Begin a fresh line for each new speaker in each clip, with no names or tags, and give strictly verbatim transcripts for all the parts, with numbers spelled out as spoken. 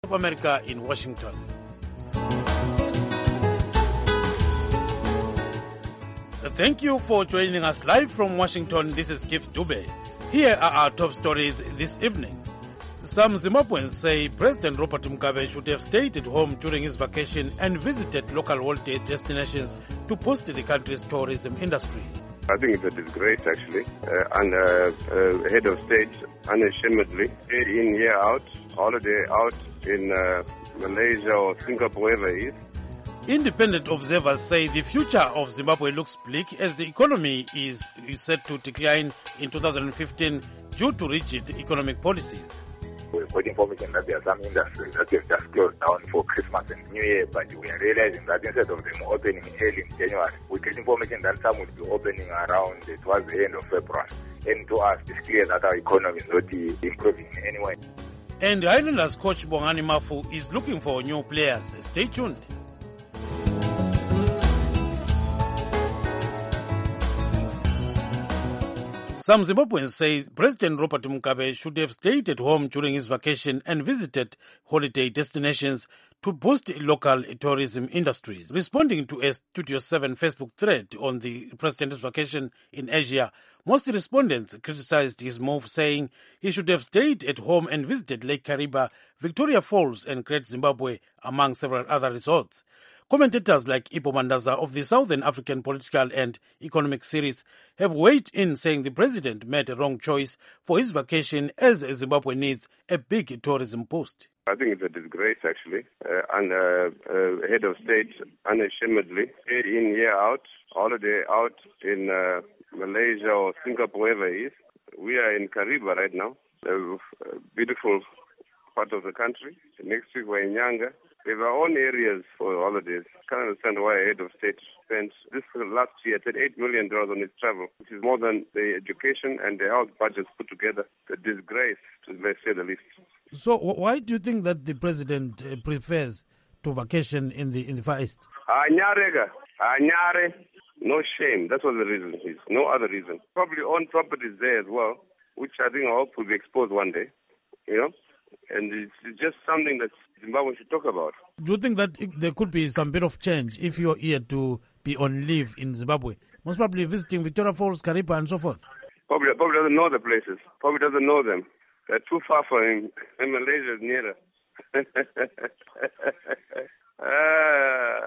of America in Washington. Thank you for joining us live from Washington. This is Gibbs Dube. Here are our top stories this evening. Some Zimbabweans say President Robert Mugabe should have stayed at home during his vacation and visited local holiday destinations to boost the country's tourism industry.
I think it's a disgrace, actually. Uh, and uh, uh, head of state, unashamedly, year in, year out, holiday out in uh, Malaysia or Singapore, wherever he is.
Independent observers say the future of Zimbabwe looks bleak as the economy is, is set to decline in two thousand fifteen due to rigid economic policies.
We've got information that there are some industries that have just closed down for Christmas and New Year, but we are realizing that instead of them opening early in January, we get information that some will be opening around towards the end of February. And to us, it's clear that our economy is not improving in any way.
And Highlanders coach Bongani Mafu is looking for new players. Stay tuned. Some Zimbabweans say President Robert Mugabe should have stayed at home during his vacation and visited holiday destinations to boost local tourism industries. Responding to a Studio seven Facebook thread on the president's vacation in Asia, most respondents criticized his move, saying he should have stayed at home and visited Lake Kariba, Victoria Falls and Great Zimbabwe, among several other resorts. Commentators like Ipo Mandaza of the Southern African Political and Economic Series have weighed in, saying the president made a wrong choice for his vacation as Zimbabwe needs a big tourism boost.
I think it's a disgrace, actually. Uh, and uh, uh, head of state, unashamedly, year in, year out, holiday out in uh, Malaysia or Singapore, wherever he is. We are in Kariba right now, a beautiful part of the country. Next week we're in Nyanga. We have our own areas for holidays. Can't understand why a head of state spent this last year thirty-eight million dollars on his travel, which is more than the education and the health budgets put together. A disgrace, to let's say the least.
So why do you think that the president uh, prefers to vacation in the in the Far East?
Anyarega, Anyare, no shame. That's what the reason is. No other reason. Probably own properties there as well, which I think I hope will be exposed one day. You know? And it's just something that Zimbabwe should talk about.
Do you think that there could be some bit of change if you're here to be on leave in Zimbabwe? Most probably visiting Victoria Falls, Kariba, and so forth.
Probably, probably doesn't know the places. Probably doesn't know them. They're too far for him. And Malaysia is nearer. ah,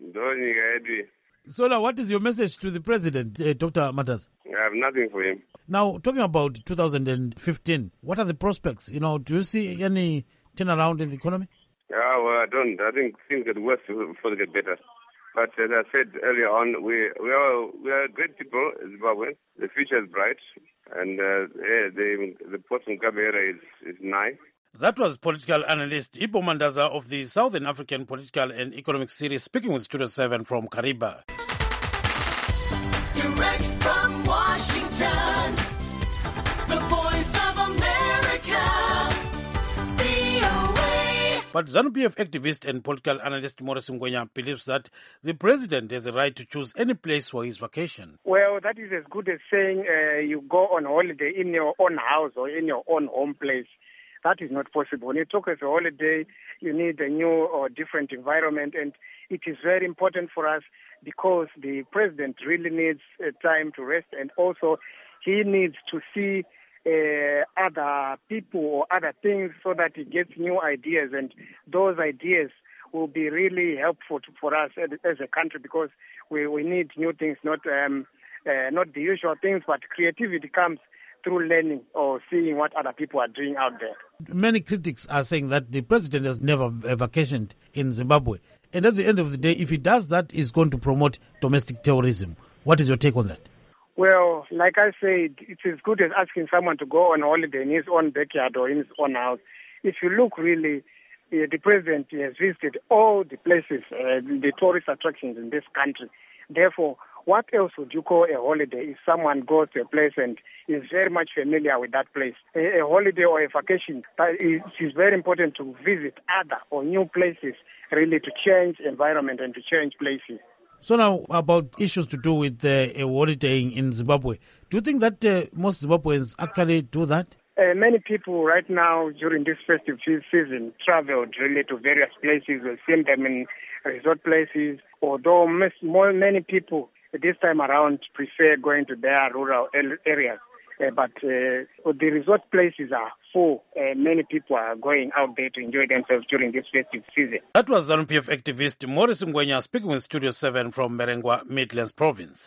so now, what is your message to the president, uh, Doctor Matas?
I have nothing for him.
Now, talking about two thousand fifteen, what are the prospects? You know, do you see any turnaround in the economy?
Yeah, well, I don't. I think things get worse before they get better. But as I said earlier on, we we are we are great people in Zimbabwe. The future is bright, and uh, yeah, the the post Mugabe era is is nigh.
That was political analyst Ipo Mandaza of the Southern African Political and Economic Series, speaking with Studio seven from Kariba.
Direct from Washington, the voice of America, V O A.
But ZANU-P F activist and political analyst Maurice Ngwenya believes that the president has a right to choose any place for his vacation.
Well, that is as good as saying uh, you go on holiday in your own house or in your own home place. That is not possible. When you talk as a holiday, you need a new or different environment, and it is very important for us because the president really needs uh, time to rest, and also he needs to see uh, other people or other things so that he gets new ideas, and those ideas will be really helpful to, for us as, as a country because we, we need new things, not um, uh, not the usual things, but creativity comes through learning or seeing what other people are doing out there.
Many critics are saying that the president has never vacationed in Zimbabwe. And at the end of the day, if he does that, he's going to promote domestic terrorism. What is your take on that?
Well, like I said, it's as good as asking someone to go on holiday in his own backyard or in his own house. If you look really, uh, the president has visited all the places, uh, the tourist attractions in this country. Therefore, what else would you call a holiday if someone goes to a place and is very much familiar with that place? A, a holiday or a vacation, it is very important to visit other or new places, really to change environment and to change places.
So now about issues to do with uh, holidaying in Zimbabwe. Do you think that uh, most Zimbabweans actually do that?
Uh, many people right now during this festive se- season traveled really to various places. We've seen them in resort places, although most, more, many people this time around prefer going to their rural el- areas. Uh, but uh, the resort places are full. Uh, many people are going out there to enjoy themselves during this festive season.
That was ZANU P F activist Morris Ngwenya speaking with Studio seven from Merengwa, Midlands Province.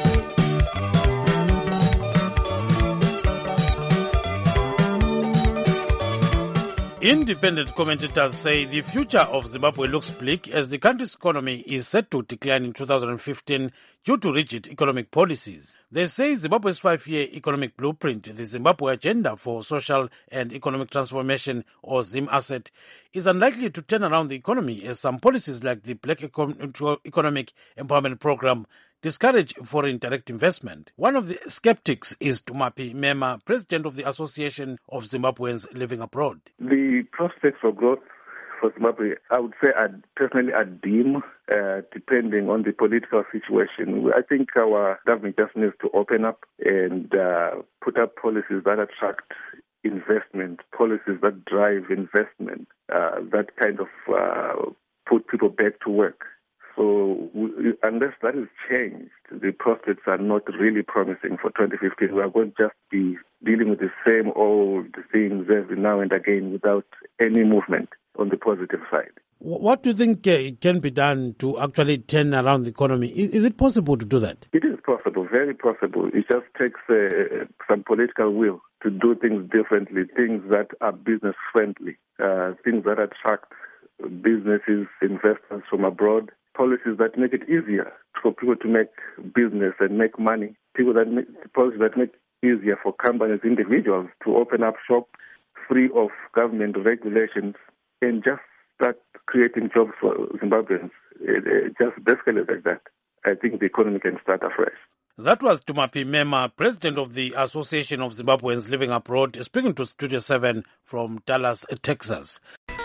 Independent commentators say the future of Zimbabwe looks bleak as the country's economy is set to decline in two thousand fifteen due to rigid economic policies. They say Zimbabwe's five-year economic blueprint, the Zimbabwe Agenda for Social and Economic Transformation, or ZimAsset, is unlikely to turn around the economy as some policies like the Black Econ- Economic Empowerment Program discourage foreign direct investment. One of the skeptics is Tumapi Mema, president of the Association of Zimbabweans Living Abroad.
The prospects for growth for Zimbabwe, I would say, are personally are dim, uh, depending on the political situation. I think our government just needs to open up and uh, put up policies that attract investment, policies that drive investment, uh, that kind of uh, put people back to work. So we, unless that is changed, the prospects are not really promising for twenty fifteen. We are going to just be dealing with the same old things every now and again without any movement on the positive side.
What do you think uh, can be done to actually turn around the economy? Is, is it possible to do that?
It is possible, very possible. It just takes uh, some political will to do things differently, things that are business-friendly, uh, things that attract businesses, investors from abroad, policies that make it easier for people to make business and make money, people that make, policies that make it easier for companies, individuals to open up shop free of government regulations and just start creating jobs for Zimbabweans. It, it just basically like that. I think the economy can start afresh.
That was Tumapi Mema, president of the Association of Zimbabweans Living Abroad, speaking to Studio seven from Dallas, Texas.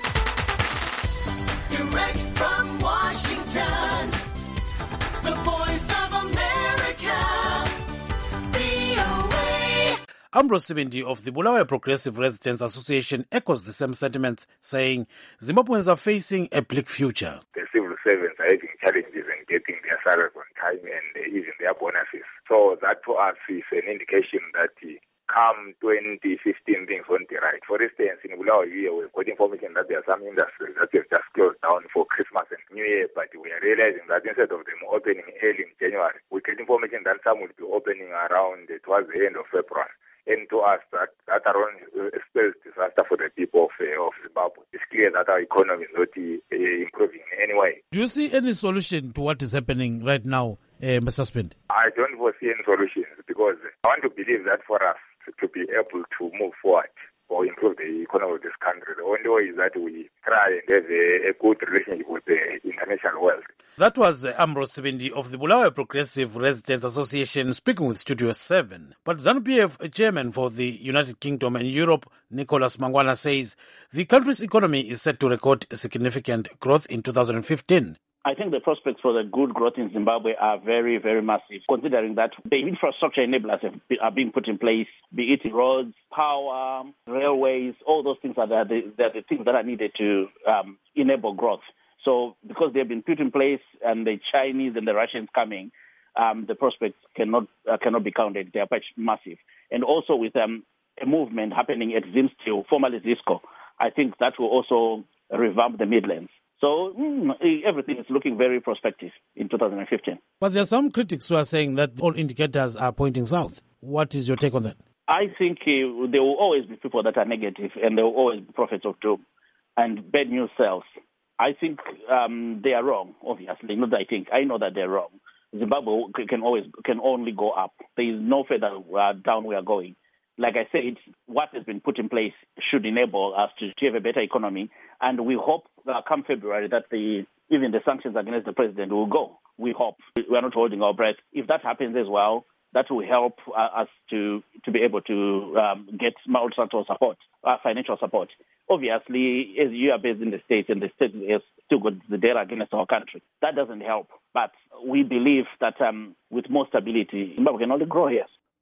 Direct from Washington, the voice of America, V O A.
Ambrose Sibindi of the Bulawayo Progressive Residents Association echoes the same sentiments, saying Zimbabweans are facing a bleak future.
The civil servants are having challenges in getting their salaries on time and uh, even their bonuses. So that to us is an indication that uh, come twenty fifteen things won't be right. For instance, in Bulawayo here, we've got information that there are some industries that have just closed down for Christmas and New Year, but we are realizing that instead of them opening early in January, we get information that some will be opening around uh, towards the end of February. And to us, that, that around uh, spells disaster for the people of, uh, of Zimbabwe. It's clear that our economy is not uh, improving in any way.
Do you see any solution to what is happening right now, uh, Mister Spind?
I don't foresee any solutions because I want to believe that for us to be able to move forward or improve the economy of this country, the only way is that we try and have a, a good relationship with the international world. That
was uh, Ambrose Sibindi of the Bulawayo Progressive Residents Association speaking with Studio seven. But ZANU P F chairman for the United Kingdom and Europe, Nicholas Mangwana, says the country's economy is set to record significant growth in two thousand fifteen.
I think the prospects for the good growth in Zimbabwe are very, very massive, considering that the infrastructure enablers have, are being put in place, be it roads, power, railways, all those things are the, the, the things that are needed to um, enable growth. So because they've been put in place and the Chinese and the Russians coming, um, the prospects cannot uh, cannot be counted. They are quite massive. And also with um, a movement happening at ZimSteel, formerly Zisco, I think that will also revamp the Midlands. So mm, everything is looking very prospective in two thousand fifteen.
But there are some critics who are saying that all indicators are pointing south. What is your take on that?
I think uh, there will always be people that are negative and there will always be prophets of doom and bad news sells. I think um, they are wrong, obviously. Not that I think. I know that they're wrong. Zimbabwe can always can only go up. There is no further uh, down we are going. Like I said, what has been put in place should enable us to, to have a better economy. And we hope uh, come February that the even the sanctions against the president will go. We hope. We are not holding our breath. If that happens as well, that will help uh, us to, to be able to um, get multilateral support, uh, financial support. Obviously, as you are based in the States and the States has still got the data against our country, that doesn't help. But we believe that um, with more stability, Zimbabwe can only grow here.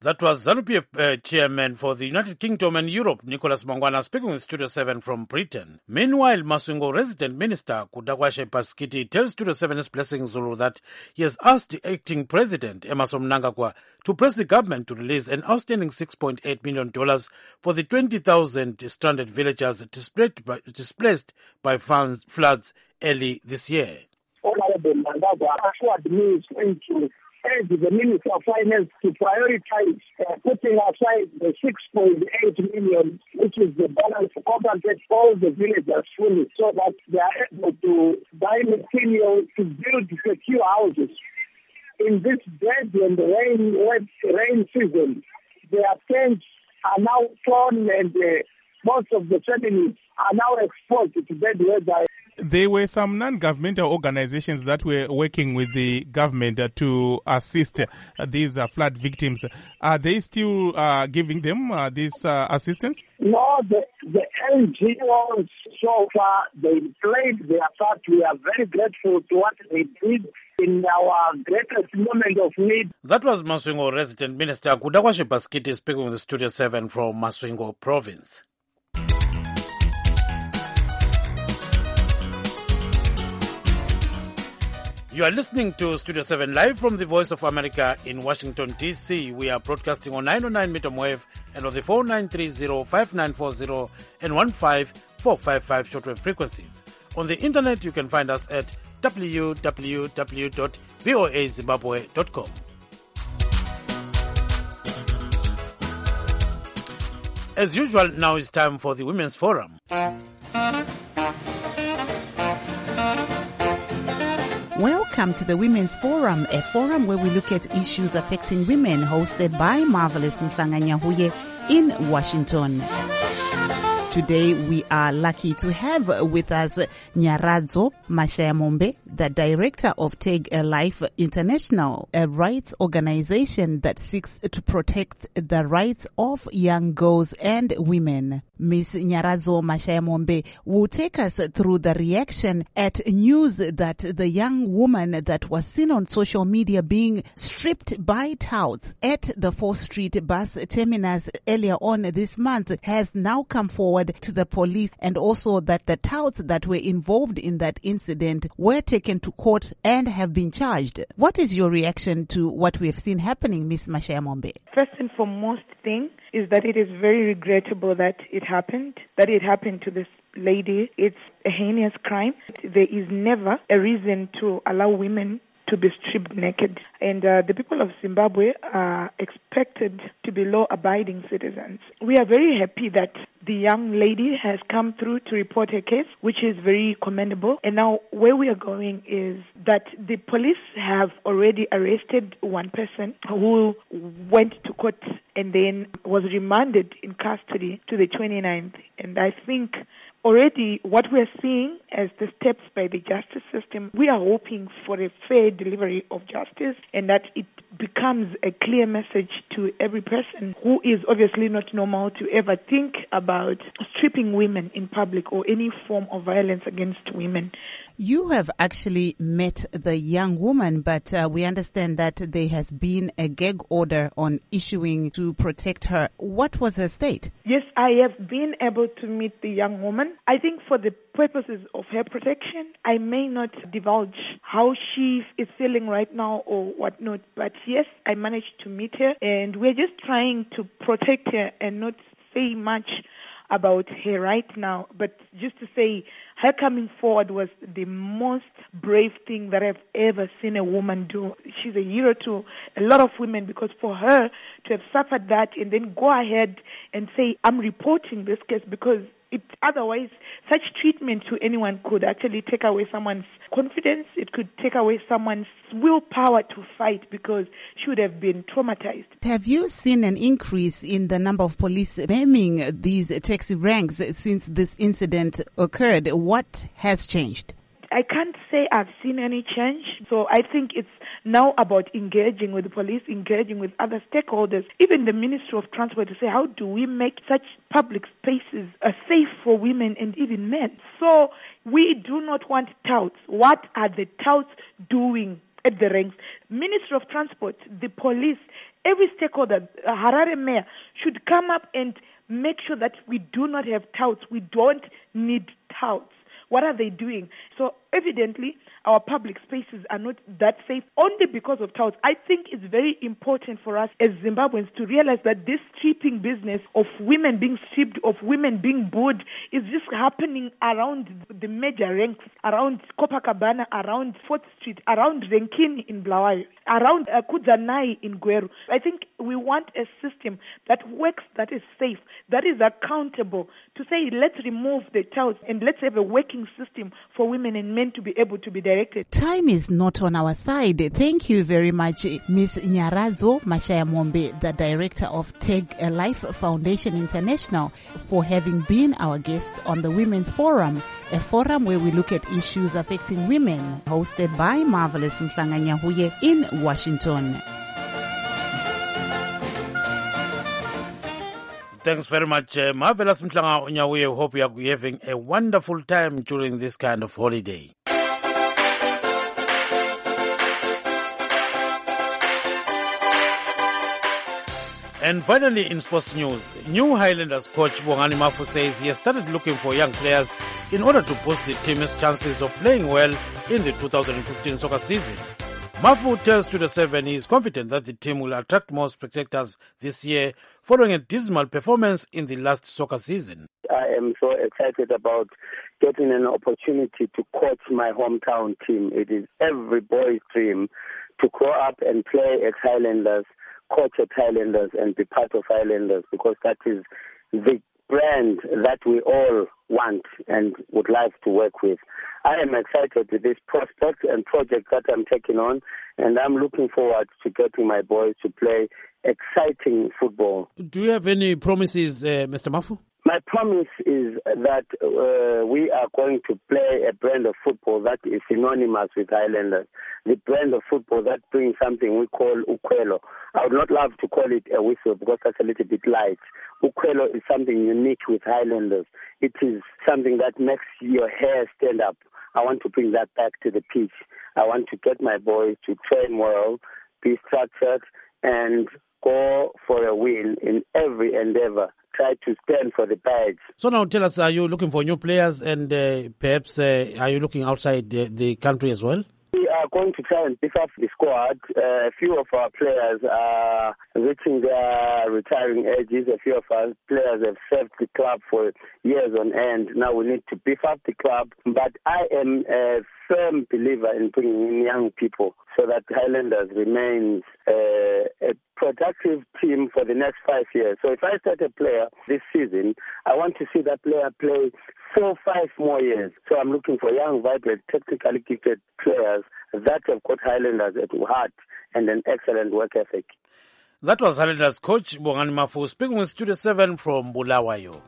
That was ZANU-P F uh, chairman for the United Kingdom and Europe, Nicholas Mangwana, speaking with Studio seven from Britain. Meanwhile, Masvingo resident minister Kudakwashe Paskiti tells Studio seven's Blessing Zulu that he has asked the acting president, Emmerson Mnangagwa, to press the government to release an outstanding six point eight million dollars for the twenty thousand stranded villagers displaced by, displaced by floods early this year.
Honorable Mnangagwa assured me is going to urge the Minister of Finance to prioritize uh, putting aside the six point eight million, which is the balance to compensate all the villagers fully, so that they are able to buy material to build secure houses. In this dead and rain, wet rain season, their tents are now torn and uh, most of the families are now exposed to bad weather.
There were some non-governmental organizations that were working with the government uh, to assist uh, these uh, flood victims. Are they still uh, giving them uh, this uh, assistance?
No, the, the N G Os so far, they played their part. We are very grateful to what they did in our greatest moment of need.
That was Masvingo resident minister Kudakwashe Paskiti speaking with Studio seven from Masvingo province. You are listening to Studio seven live from the Voice of America in Washington, D C. We are broadcasting on nine oh nine meter wave and on the four nine three zero, five nine four zero and one five four five five shortwave frequencies. On the internet, you can find us at w w w dot voa zimbabwe dot com. As usual, now is time for the Women's Forum.
Welcome to the Women's Forum, a forum where we look at issues affecting women, hosted by Marvelous Mhlanganyahuye in Washington. Today we are lucky to have with us Nyaradzo Mashayamombe, the director of Take a Life International, a rights organization that seeks to protect the rights of young girls and women. Miss Nyaradzo Mashayamombe will take us through the reaction at news that the young woman that was seen on social media being stripped by touts at the fourth Street bus terminus earlier on this month has now come forward to the police, and also that the touts that were involved in that incident were taken to court and have been charged. What is your reaction to what we have seen happening, Miss Mashayamombe?
First and foremost thing is that it is very regrettable that it happened, that it happened to this lady. It's a heinous crime. There is never a reason to allow women to be stripped naked. And uh, the people of Zimbabwe are expected to be law-abiding citizens. We are very happy that the young lady has come through to report her case, which is very commendable. And now where we are going is that the police have already arrested one person who went to court and then was remanded in custody to the twenty-ninth. And I think already what we are seeing as the steps by the justice system, we are hoping for a fair delivery of justice and that it becomes a clear message to every person who is obviously not normal to ever think about stripping women in public or any form of violence against women.
You have actually met the young woman, but uh, we understand that there has been a gag order on issuing to protect her. What was her state?
Yes, I have been able to meet the young woman. I think for the purposes of her protection, I may not divulge how she is feeling right now or whatnot, but yes, I managed to meet her, and we're just trying to protect her and not say much about her right now, but just to say her coming forward was the most brave thing that I've ever seen a woman do. She's a hero to a lot of women, because for her to have suffered that and then go ahead and say, I'm reporting this case, because it, otherwise such treatment to anyone could actually take away someone's confidence. It could take away someone's willpower to fight, because she would have been traumatized.
Have you seen an increase in the number of police maiming these taxi ranks since this incident occurred? What has changed?
I can't say I've seen any change. So I think it's now about engaging with the police, engaging with other stakeholders, even the Ministry of Transport, to say, how do we make such public spaces uh, safe for women and even men? So we do not want touts. What are the touts doing at the ranks. Ministry of Transport, the police, every stakeholder, uh, Harare Mayor, should come up and make sure that we do not have touts. We don't need touts. What are they doing? So evidently, our public spaces are not that safe only because of touts. I think it's very important for us as Zimbabweans to realize that this stripping business of women being stripped, of women being booed, is just happening around the major ranks, around Copacabana, around fourth Street, around Renkini in Bulawayo, around uh, Kudzanai in Gweru. I think we want a system that works, that is safe, that is accountable, to say let's remove the touts and let's have a working system for women and men to be able to be directed.
Time is not on our side. Thank you very much, Miz Nyaradzo Mashaya Mombe, the director of Tag a Life Foundation International, for having been our guest on the Women's Forum, a forum where we look at issues affecting women, hosted by Marvelous Mhlanganyahuye in Washington.
Thanks very much, uh, Marvelous Mhlanganyahuye. Hope you are having a wonderful time during this kind of holiday. And finally, in sports news, new Highlanders coach Bongani Mafu says he has started looking for young players in order to boost the team's chances of playing well in the two thousand fifteen soccer season. Mafu tells Studio seven he is confident that the team will attract more spectators this year following a dismal performance in the last soccer season.
I am so excited about getting an opportunity to coach my hometown team. It is every boy's dream to grow up and play at Highlanders, coach at Highlanders and be part of Highlanders, because that is the brand that we all want and would like to work with. I am excited with this prospect and project that I'm taking on, and I'm looking forward to getting my boys to play exciting football.
Do you have any promises, uh, Mister Mafu?
My promise is that uh, we are going to play a brand of football that is synonymous with Highlanders, the brand of football that brings something we call ukwelo. I would not love to call it a whistle because that's a little bit light. Ukwelo is something unique with Highlanders. It is something that makes your hair stand up. I want to bring that back to the pitch. I want to get my boys to train well, be structured, and go for a win in every endeavor. Try to stand for the badge. So
now tell us, are you looking for new players, and uh, perhaps uh, are you looking outside the, the country as well?
We are going to try and pick up the squad. Uh, a few of our players are reaching their retiring ages. A few of our players have served the club for years on end. Now we need to beef up the club. But I am a firm believer in bringing in young people so that Highlanders remains uh, a productive team for the next five years. So if I start a player this season, I want to see that player play four, five more years. So I'm looking for young, vibrant, technically gifted players that have got Highlanders at heart and an excellent work ethic.
That was Highlanders coach Bongani Mafu speaking with Studio seven from Bulawayo.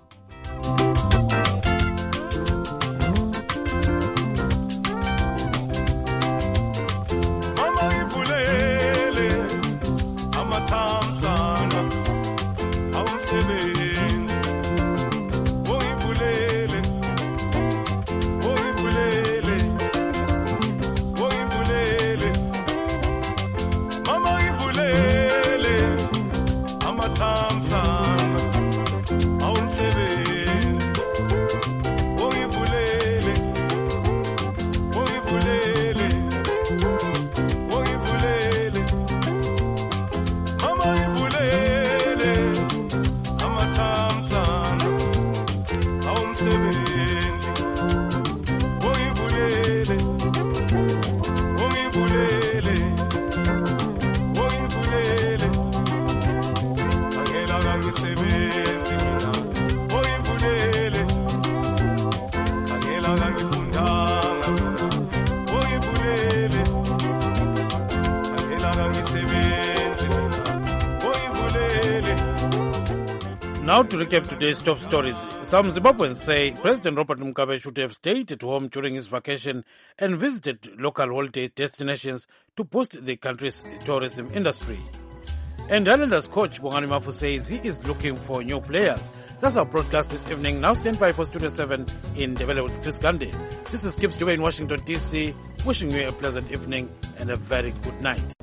Now to recap today's top stories. Some Zimbabweans say President Robert Mugabe should have stayed at home during his vacation and visited local holiday destinations to boost the country's tourism industry. And Highlanders coach Bongani Mafu says he is looking for new players. That's our broadcast this evening. Now stand by for Studio seven in Ndebele with Chris Gandhi. This is Skips Dube in Washington, D C, wishing you a pleasant evening and a very good night.